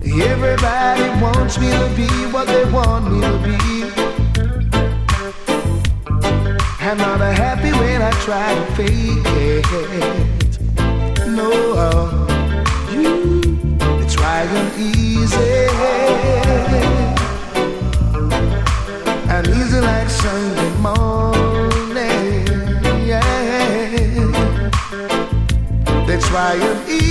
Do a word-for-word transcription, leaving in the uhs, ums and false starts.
Everybody wants me to be what they want me to be. I'm not happy when I try to fake it. No, you, it's trying easy. And easy like Sunday morning, yeah. They try it easy.